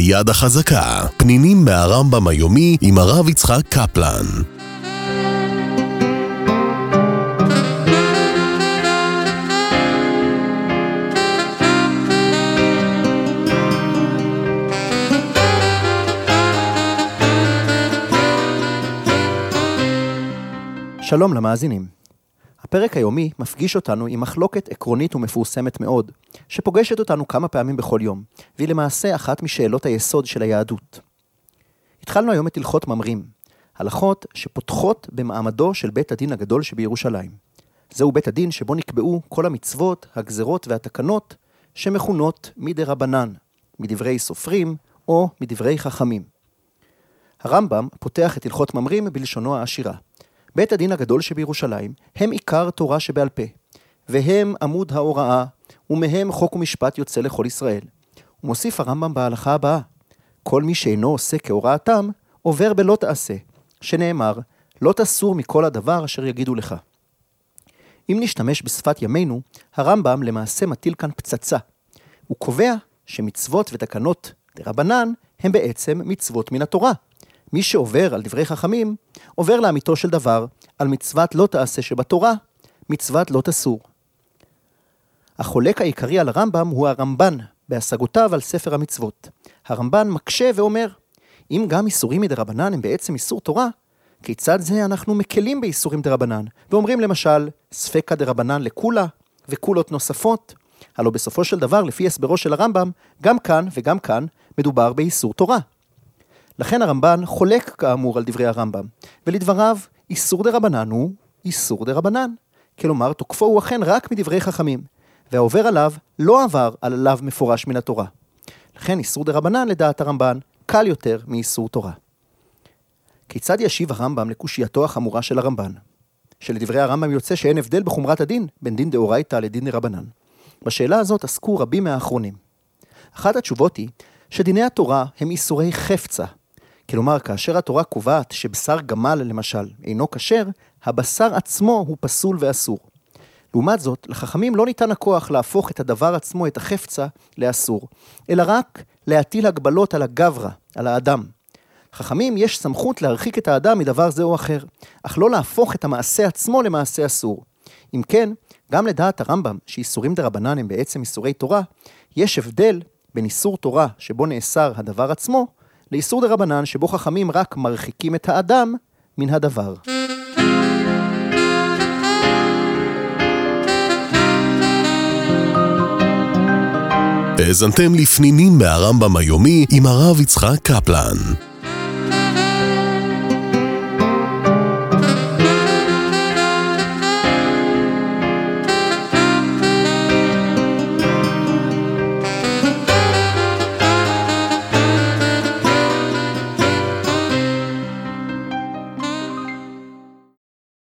היד החזקה, פנינים מהרמב"ם היומי עם הרב יצחק קפלן. שלום למאזינים. הפרק היומי מפגיש אותנו עם מחלוקת עקרונית ומפורסמת מאוד, שפוגשת אותנו כמה פעמים בכל יום, והיא למעשה אחת משאלות היסוד של היהדות. התחלנו היום את הלכות ממרים, הלכות שפותחות במעמדו של בית הדין הגדול שבירושלים. זהו בית הדין שבו נקבעו כל המצוות, הגזרות והתקנות שמכונות מדרבנן, מדברי סופרים או מדברי חכמים. הרמב"ם פותח את הלכות ממרים בלשונו העשירה. בית הדין הגדול שבירושלים הם עיקר תורה שבעל פה, והם עמוד ההוראה, ומהם חוק ומשפט יוצא לכל ישראל. ומוסיף הרמב"ם בהלכה הבאה, כל מי שאינו עושה כהוראתם, עובר בלא תעשה, שנאמר, לא תסור מכל הדבר אשר יגידו לך. אם נשתמש בשפת ימינו, הרמב"ם למעשה מטיל כאן פצצה. הוא קובע שמצוות ותקנות דרבנן הם בעצם מצוות מן התורה. מי שעובר על דברי חכמים, עובר לאמיתו של דבר, על מצוות לא תעשה שבתורה, מצוות לא תסור. החולק העיקרי על הרמב"ם הוא הרמב"ן, בהשגותיו על ספר המצוות. הרמב"ן מקשה ואומר, אם גם איסורים מדרבנן הם בעצם איסור תורה, כיצד זה אנחנו מקלים באיסורים דרבנן, ואומרים למשל, ספקא דרבנן לכולה, וכולות נוספות. הלא בסופו של דבר, לפי הסברו של הרמב"ם, גם כאן וגם כאן מדובר באיסור תורה. לכן הרמב"ן חולק כאמור על דברי הרמב"ם, ולדבריו איסור דרבנן הוא איסור דרבנן, כלומר תוקפו הוא אכן רק מדברי חכמים, והעובר עליו לא עבר עליו מפורש מן התורה. לכן איסור דרבנן לדעת הרמב"ן קל יותר מאיסור תורה. כיצד ישיב הרמב"ם לקושייתו החמורה של הרמב"ן? שלדברי הרמב"ם יוצא שאין הבדל בחומרת הדין בין דין דאורייתא לדין דרבנן. בשאלה הזאת עסקו רבים מהאחרונים. אחת התשובות היא שדיני התורה הם איסורי חפצה, כלומר, כאשר התורה קובעת שבשר גמל למשל אינו כשר, הבשר עצמו הוא פסול ואסור. לעומת זאת, לחכמים לא ניתן הכוח להפוך את הדבר עצמו, את החפצה, לאסור, אלא רק להטיל הגבלות על הגברא, על האדם. לחכמים יש סמכות להרחיק את האדם מדבר זה או אחר, אך לא להפוך את המעשה עצמו למעשה אסור. אם כן, גם לדעת הרמב"ם שאיסורים דרבנן הם בעצם איסורי תורה, יש הבדל בין איסור תורה שבו נאסר הדבר עצמו, לאיסור דרבנן שבו חכמים רק מרחיקים את האדם מן הדבר. האזנתם לפנינים מהרמב"ם היומי עם הרב יצחק קפלן.